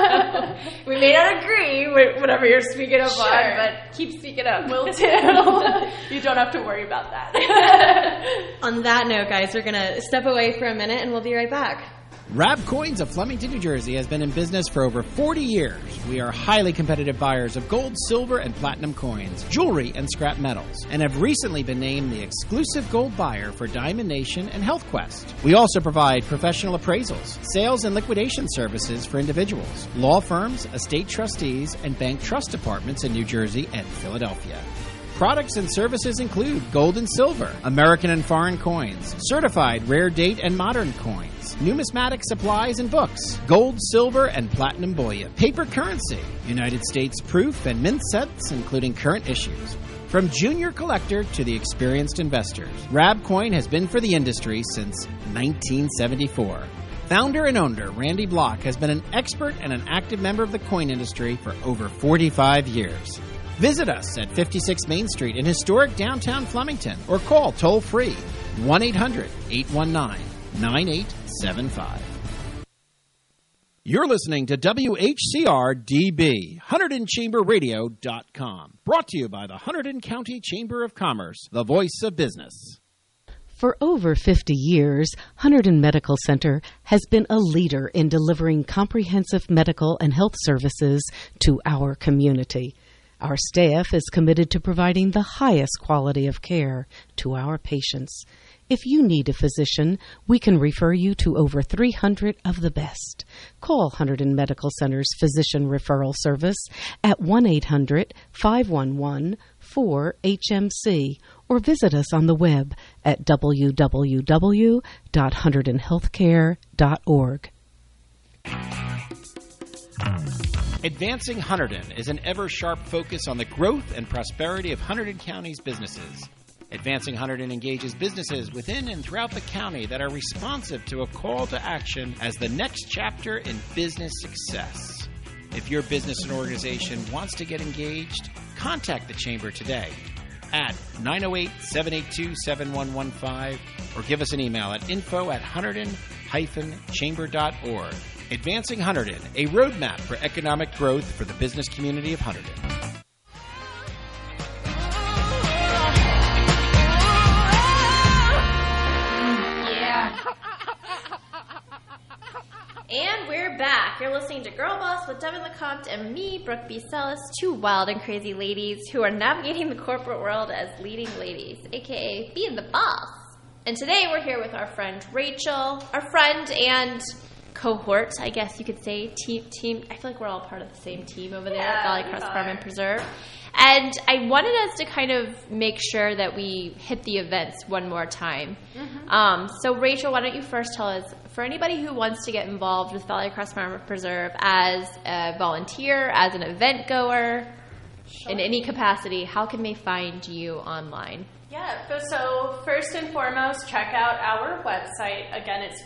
We may not agree with whatever you're speaking up on, but keep speaking up. Will do. You don't have to worry about that. On that note, guys, we're going to step away for a minute and we'll be right back. Rab Coins of Flemington, New Jersey has been in business for over 40 years. We are highly competitive buyers of gold, silver, and platinum coins, jewelry, and scrap metals, and have recently been named the exclusive gold buyer for Diamond Nation and Health Quest. We also provide professional appraisals, sales and liquidation services for individuals, law firms, estate trustees, and bank trust departments in New Jersey and Philadelphia. Products and services include gold and silver, American and foreign coins, certified rare date and modern coins, numismatic supplies and books, gold, silver, and platinum bullion, paper currency, United States proof and mint sets, including current issues. From junior collector to the experienced investors, Rab Coin has been for the industry since 1974. Founder and owner Randy Block has been an expert and an active member of the coin industry for over 45 years. Visit us at 56 Main Street in historic downtown Flemington or call toll-free 1-800-819-9875. You're listening to WHCR-DB, HunterdonChamberRadio.com. Brought to you by the Hunterdon County Chamber of Commerce, the voice of business. For over 50 years, Hunterdon Medical Center has been a leader in delivering comprehensive medical and health services to our community. Our staff is committed to providing the highest quality of care to our patients. If you need a physician, we can refer you to over 300 of the best. Call Hunterdon Medical Center's Physician Referral Service at 1-800-511-4HMC or visit us on the web at www.hunterdonhealthcare.org. Advancing Hunterdon is an ever-sharp focus on the growth and prosperity of Hunterdon County's businesses. Advancing Hunterdon engages businesses within and throughout the county that are responsive to a call to action as the next chapter in business success. If your business and organization wants to get engaged, contact the Chamber today at 908-782-7115 or give us an email at info@hunterdon-chamber.org. Advancing Hunterdon, a roadmap for economic growth for the business community of Hunterdon. And we're back. You're listening to Girl Boss with Devin LeCompte and me, Brooke B. Sellis, two wild and crazy ladies who are navigating the corporate world as leading ladies, a.k.a. being the boss. And today we're here with our friend Rachel, our friend and cohort, I guess you could say, team. I feel like we're all part of the same team over there at Valley Crest Farm and Preserve. And I wanted us to kind of make sure that we hit the events one more time. Mm-hmm. So Rachel, why don't you first tell us, for anybody who wants to get involved with Valley Crest Farm and Preserve as a volunteer, as an event goer, in any capacity, how can they find you online? Yeah, so first and foremost, check out our website. Again, it's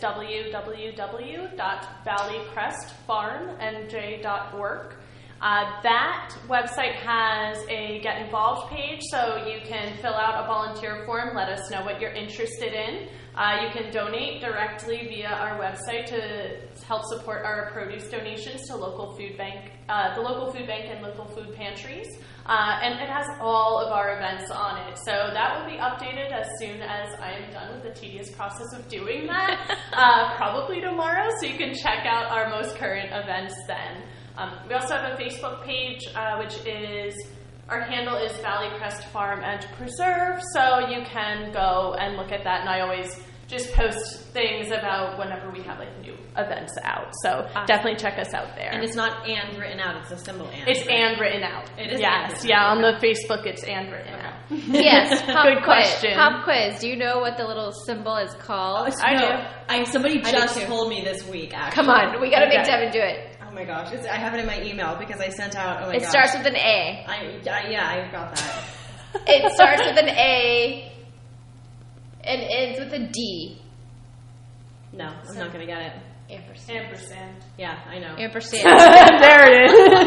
www.valleycrestfarmnj.org. That website has a Get Involved page, so you can fill out a volunteer form, let us know what you're interested in. You can donate directly via our website to help support our produce donations to local food bank, the local food bank and local food pantries. And it has all of our events on it. So that will be updated as soon as I am done with the tedious process of doing that, probably tomorrow, so you can check out our most current events then. We also have a Facebook page, which is, our handle is Valley Crest Farm and Preserve, so you can go and look at that, and I always just post things about whenever we have like new events out. So definitely check us out there. And it's not and written out, it's a symbol and. It's right? and written out. It is. Yes, yeah, on the Facebook it's and written out. Yes, good question. Pop quiz. Do you know what the little symbol is called? I do. Somebody just told me this week, actually. Come on, we gotta make Devin do it. Oh my gosh, I have it in my email because I sent out, It starts with an A. Yeah, I got that. It starts with an A and ends with a D. No, I'm not going to get it. Ampersand. Yeah, I know. Ampersand. There it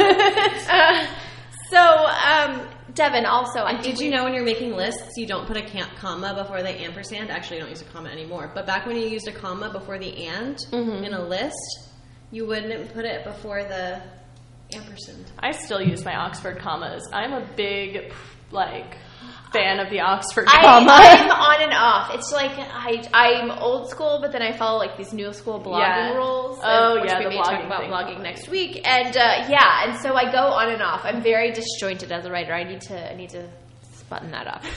is. Devin, also, did you know when you're making lists, you don't put a comma before the ampersand? Actually, you don't use a comma anymore. But back when you used a comma before the and in a list, you wouldn't put it before the ampersand. I still use my Oxford commas. I'm a big, fan fan of the Oxford I'm comma. on and off. It's like I'm old school, but then I follow like these new school blogging rules. Which we may talk about blogging next week. And and so I go on and off. I'm very disjointed as a writer. I need to button that up.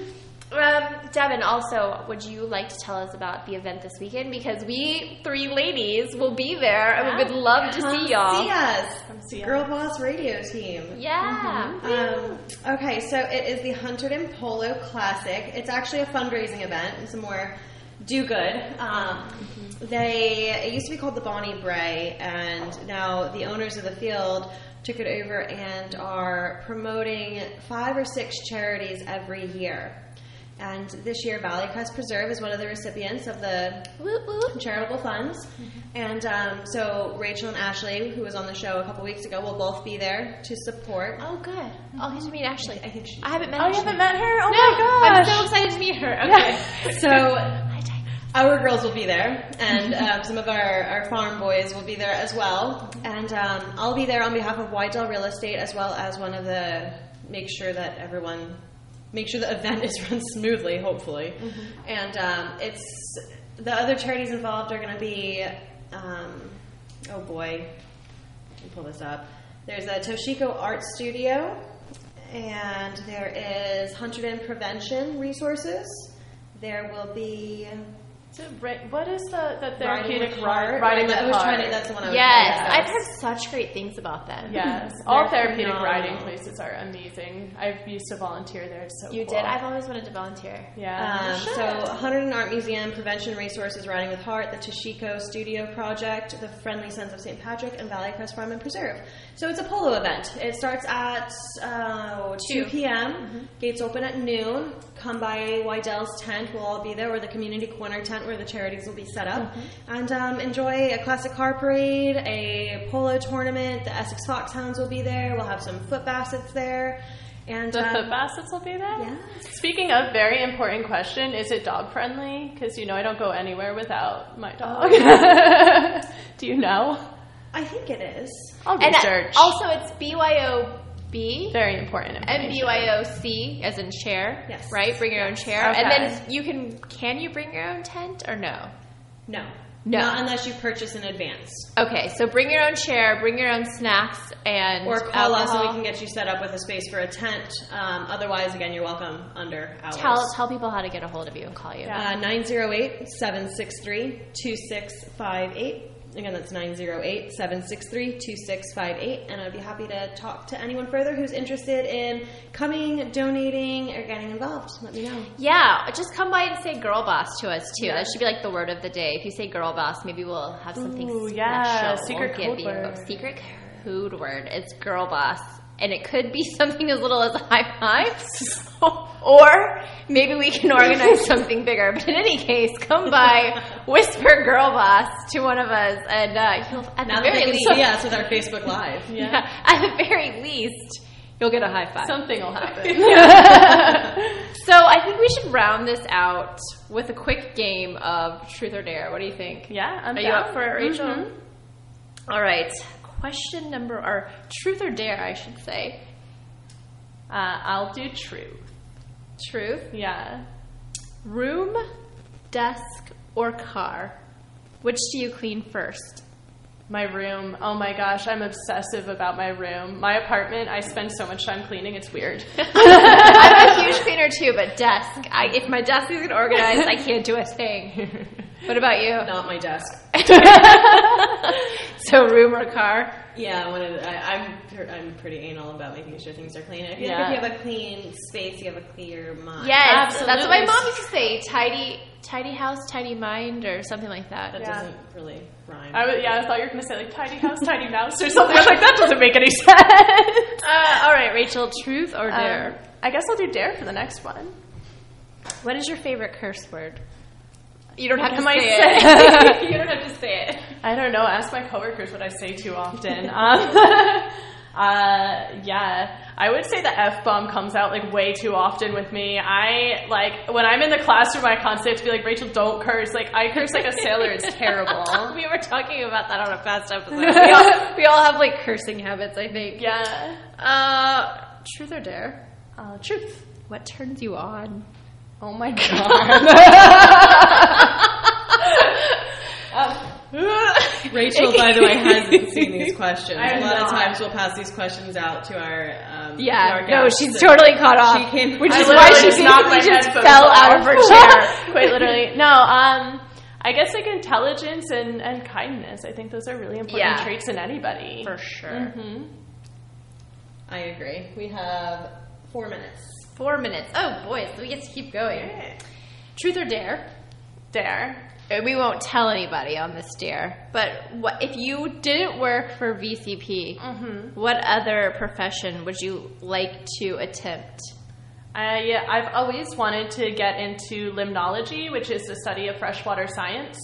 Devin, also, would you like to tell us about the event this weekend? Because we 3 ladies will be there, and we would love to see y'all. See us. Come see us. Girl Boss Radio Team. Yeah. Okay, so it is the Hunterdon Polo Classic. It's actually a fundraising event. It's a more do-good. It used to be called the Bonnie Bray, and now the owners of the field took it over and are promoting 5 or 6 charities every year. And this year, Valley Crest Preserve is one of the recipients of the charitable funds. And so Rachel and Ashley, who was on the show a couple weeks ago, will both be there to support. Oh, good. I'll get to meet Ashley. I haven't met Oh, her. you haven't met her? Oh, No, my I'm gosh. so excited to meet her. Okay. So our girls will be there, and some of our farm boys will be there as well. And I'll be there on behalf of Wydell Real Estate, as well as one of the make sure the event is run smoothly, hopefully. And it's the other charities involved are going to be, oh boy, let me pull this up. There's a Toshiko Art Studio, and there is Hunterdon Prevention Resources. There will be. What is the therapeutic heart? riding with heart? That's the one I was Yes, trying to I've heard such great things about them. Yes, all They're therapeutic phenomenal. riding places are amazing. I've used to volunteer there. It's so You cool. did? I've always wanted to volunteer. Yeah. So Hunterdon Art Museum, Prevention Resources, Riding with Heart, the Toshiko Studio Project, the Friendly Sons of St. Patrick, and Valley Crest Farm and Preserve. So it's a polo event. It starts at 2 p.m. Gates open at noon. Come by Wydell's tent. We'll all be there, or the community corner tent where the charities will be set up. And enjoy a classic car parade, a polo tournament. The Essex Foxhounds will be there. We'll have some foot baskets there. And The foot baskets will be there? Yeah. Speaking of, very important question, is it dog friendly? Because I don't go anywhere without my dog. Do you know? I think it is. I'll And research. also, it's BYOB. Very important And information. BYOC, as in chair. Yes. Right? Bring your own chair. Okay. And then can you bring your own tent or no? No. No. Not unless you purchase in advance. Okay, so bring your own chair, bring your own snacks, and Or call us and we alcohol. can get you set up with a space for a tent. Otherwise, again, you're welcome under hours. Tell people how to get a hold of you and call you. 908-763-2658. Again, that's 908-763-2658. And I'd be happy to talk to anyone further who's interested in coming, donating, or getting involved. Let me know. Yeah, just come by and say girl boss to us too. Yeah. That should be like the word of the day. If you say girl boss, maybe we'll have something yeah, special. secret We'll code give you a word. secret code word. It's girl boss. And it could be something as little as a high five, or maybe we can organize something bigger. But in any case, come by, whisper girl boss to one of us, and you'll, at Now the that very they can least, see us with our Facebook Live. yeah, at the very least, you'll get a high five. Something will happen. So I think we should round this out with a quick game of Truth or Dare. What do you think? Yeah, I'm Are you down. up for it, Rachel? Mhm. All right. Or Truth or Dare, I should say. I'll do truth. Truth? Yeah. Room, desk, or car? Which do you clean first? My room. Oh my gosh, I'm obsessive about my room. My apartment, I spend so much time cleaning, it's weird. I'm a huge cleaner too, but desk. If my desk isn't organized, I can't do a thing. What about you? Not my desk. So room or car? Yeah, I'm pretty anal about making sure things are clean. I feel like Yeah. if you have a clean space, you have a clear mind. Yes, Absolutely. that's what my mom used to say. Tidy house, tidy mind, or something like that. That doesn't really rhyme. I thought you were going to say like tidy house, tidy mouse or something. I was like, that doesn't make any sense. All right, Rachel, truth or dare? I guess I'll do dare for the next one. What is your favorite curse word? You don't have to Am I say it. You don't have to say it. I don't know. Ask my coworkers what I say too often. Yeah, I would say the F-bomb comes out like way too often with me. I when I'm in the classroom, I constantly have to be like, Rachel, don't curse. Like I curse like a sailor. It's terrible. We were talking about that on a past episode. We all have like cursing habits, I think. Yeah. Truth or dare? Truth. What turns you on? Oh my God. Rachel, by the way, hasn't seen these questions. A lot of times we'll pass these questions out to our Yeah, to our no, guests. she's totally caught off. She came, which is why she just fell out of her chair. Quite literally. No, I guess like intelligence and kindness. I think those are really important traits in anybody. For sure. Mm-hmm. I agree. We have 4 minutes. 4 minutes. Oh boy, so we get to keep going. Yeah. Truth or dare? Dare. We won't tell anybody on this dare, but what if you didn't work for VCP, what other profession would you like to attempt? I've always wanted to get into limnology, which is the study of freshwater science.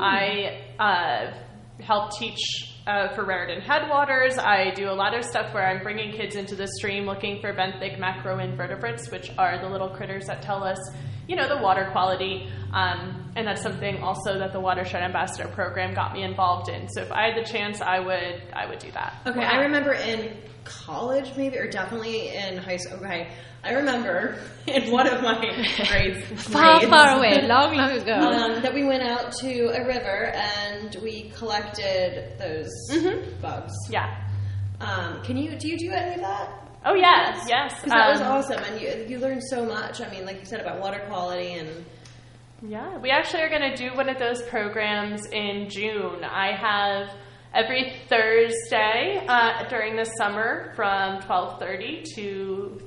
I help teach for Raritan Headwaters. I do a lot of stuff where I'm bringing kids into the stream looking for benthic macroinvertebrates, which are the little critters that tell us, the water quality. And that's something also that the Watershed Ambassador program got me involved in. So if I had the chance, I would do that. Okay, I remember in college maybe, or definitely in high school. Okay, I remember in one of my grades. Far away, long ago. That we went out to a river and we collected those bugs. Yeah. Do you do any of that? Oh, yes. Because that was awesome, and you learned so much. I mean, like you said, about water quality and... Yeah, we actually are going to do one of those programs in June. I have every Thursday during the summer from 12:30 to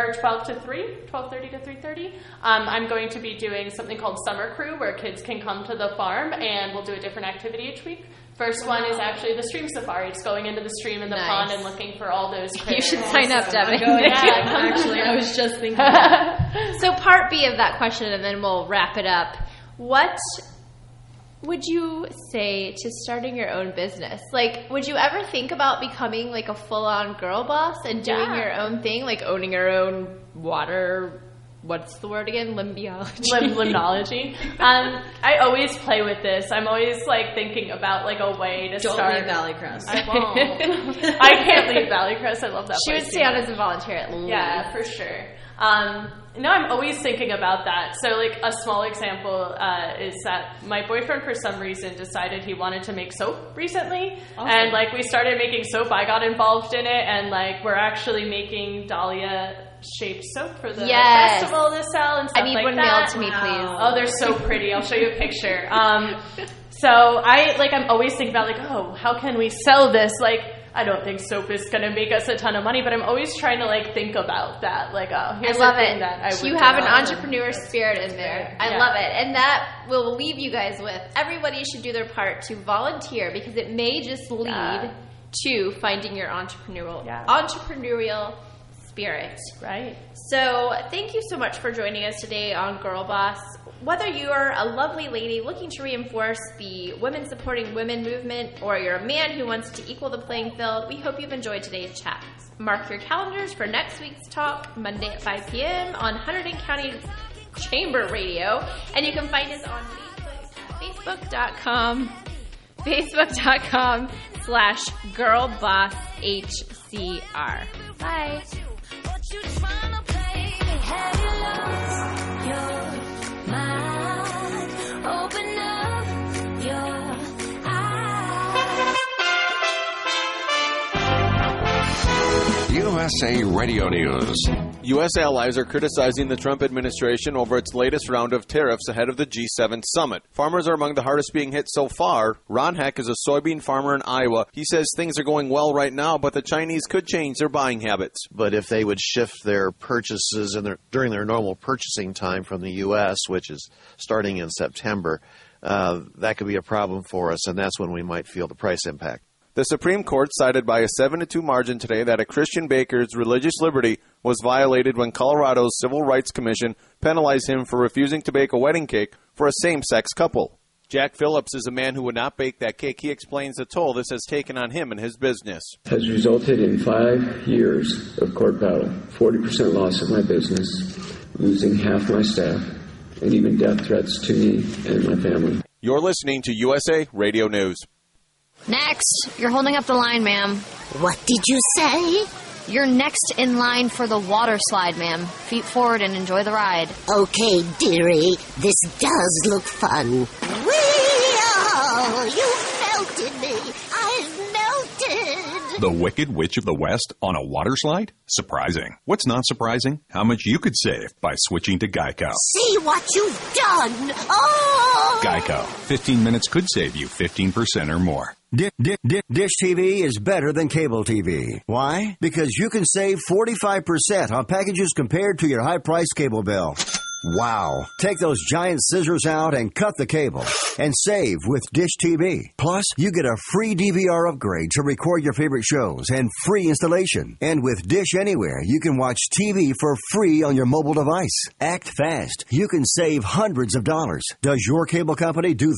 12:30 to 3:30. I'm going to be doing something called Summer Crew, where kids can come to the farm and we'll do a different activity each week. First one is actually the stream safari. It's going into the stream in the pond and looking for all those critters. You should sign up, Devin. Actually, I was just thinking that. So part B of that question, and then we'll wrap it up. What would you say to starting your own business? Like, would you ever think about becoming like a full-on girl boss and doing your own thing, like owning your own water... What's the word again? Limnology. I always play with this. I'm always like thinking about like a way to start. Don't leave Valley Crest. I won't. I can't leave Valley Crest. I love that She place. would stay on as a volunteer at least. Yeah, for sure. No, I'm always thinking about that. So like a small example is that my boyfriend for some reason decided he wanted to make soap recently. Awesome. And like we started making soap. I got involved in it, and like we're actually making Dahlia shaped soap for the festival to sell and stuff like that. I need one mailed to me, please. Oh, they're so pretty. I'll show you a picture. So I'm always thinking about like, oh, how can we sell this? Like, I don't think soap is going to make us a ton of money, but I'm always trying to like think about that. Like, oh, here's I love the thing it. that I would You have an entrepreneur spirit in there. I love it. And that will leave you guys with everybody should do their part to volunteer, because it may just lead to finding your entrepreneurial spirit. Right. So thank you so much for joining us today on Girl Boss. Whether you are a lovely lady looking to reinforce the women supporting women movement, or you're a man who wants to equal the playing field, we hope you've enjoyed today's chat. Mark your calendars for next week's talk, Monday at 5 p.m. on Hunterdon County Chamber Radio. And you can find us on Facebook.com/girlbosshcr. Bye. You tryna play, have you lost your mind? Open up your eyes. USA Radio News. U.S. allies are criticizing the Trump administration over its latest round of tariffs ahead of the G7 summit. Farmers are among the hardest being hit so far. Ron Heck is a soybean farmer in Iowa. He says things are going well right now, but the Chinese could change their buying habits. But if they would shift their purchases during their normal purchasing time from the U.S., which is starting in September, that could be a problem for us, and that's when we might feel the price impact. The Supreme Court cited by a 7-2 margin today that a Christian baker's religious liberty was violated when Colorado's Civil Rights Commission penalized him for refusing to bake a wedding cake for a same-sex couple. Jack Phillips is a man who would not bake that cake. He explains the toll this has taken on him and his business. Has resulted in 5 years of court battle, 40% loss of my business, losing half my staff, and even death threats to me and my family. You're listening to USA Radio News. Next. You're holding up the line, ma'am. What did you say? You're next in line for the water slide, ma'am. Feet forward and enjoy the ride. Okay, dearie. This does look fun. Whee! You melted me. I've melted. The Wicked Witch of the West on a water slide? Surprising. What's not surprising? How much you could save by switching to Geico. See what you've done. Oh! Geico. 15 minutes could save you 15% or more. Dish TV is better than cable TV. Why? Because you can save 45% on packages compared to your high-priced cable bill. Wow. Take those giant scissors out and cut the cable and save with Dish TV. Plus, you get a free DVR upgrade to record your favorite shows and free installation. And with Dish Anywhere, you can watch TV for free on your mobile device. Act fast. You can save hundreds of dollars. Does your cable company do